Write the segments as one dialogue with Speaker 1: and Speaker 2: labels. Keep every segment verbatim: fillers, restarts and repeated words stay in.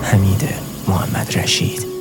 Speaker 1: حمید محمد رشید.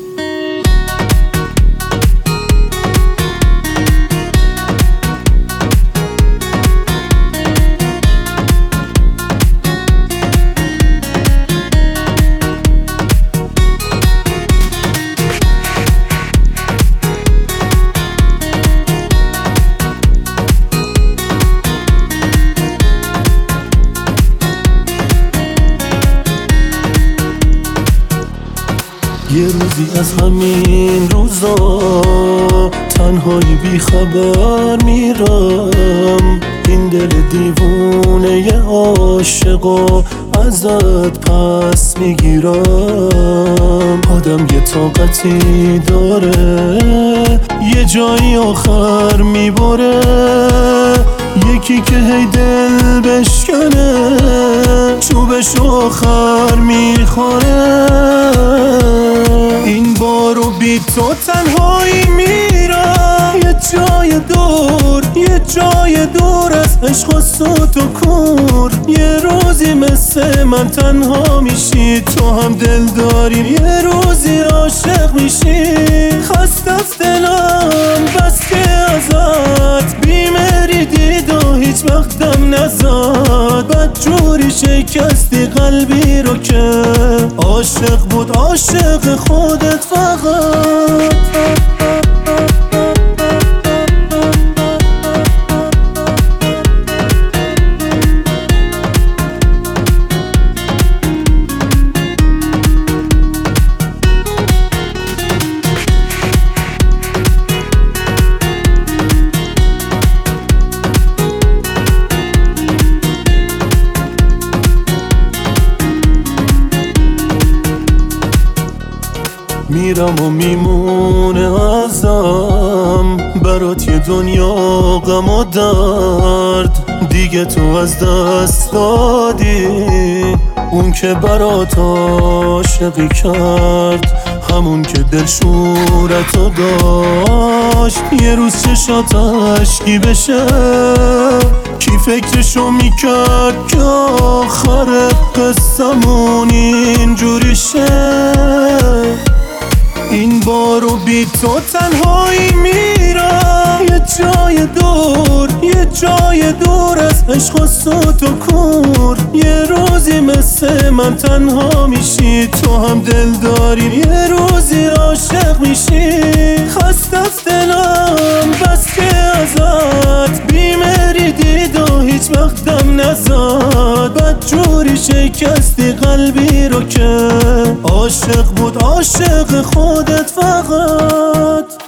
Speaker 2: یه روزی از همین روزا تنهایی بی خبر میرم، این دل دیوونه ی عاشقا ازت پس میگیرم. آدم یه طاقتی داره یه جایی آخر میبره، یکی که هی دل بشکنه چوبش آخر میخوره. این بارو بی تو تنهایی میرم، یه جای دور یه جای دور از عشق و صوت و کور. یه روزی مثل من تنها میشی، تو هم دل داری یه روزی عاشق میشی. خسته از دلم بس که ازت بیمری دید و هیچ وقتم نزد. بد جوری شکستی قلبی رو که عاشق بود عاشق خودت فقط. میرم و میمونه ازم برات یه دنیا غم و درد. دیگه تو از دست دادی اون که برات عاشقی کرد، همون که دل شورتو داشت. یه روز چشات اشکی بشه، کی فکرشو میکرد که آخر قصمون اینجوری شه. این بارو بی تو تنهایی میرم، یه جای دور یه جای دور از عشق و صوت و کور. یه روزی مثل من تنها میشی، تو هم دل داری یه روزی عاشق میشی. خسته از دلم بس که ازت بیمری دید و هیچ وقتم نزد. بد جوری شکستی قلبی رو که عاشق بود عاشق خودت فقط.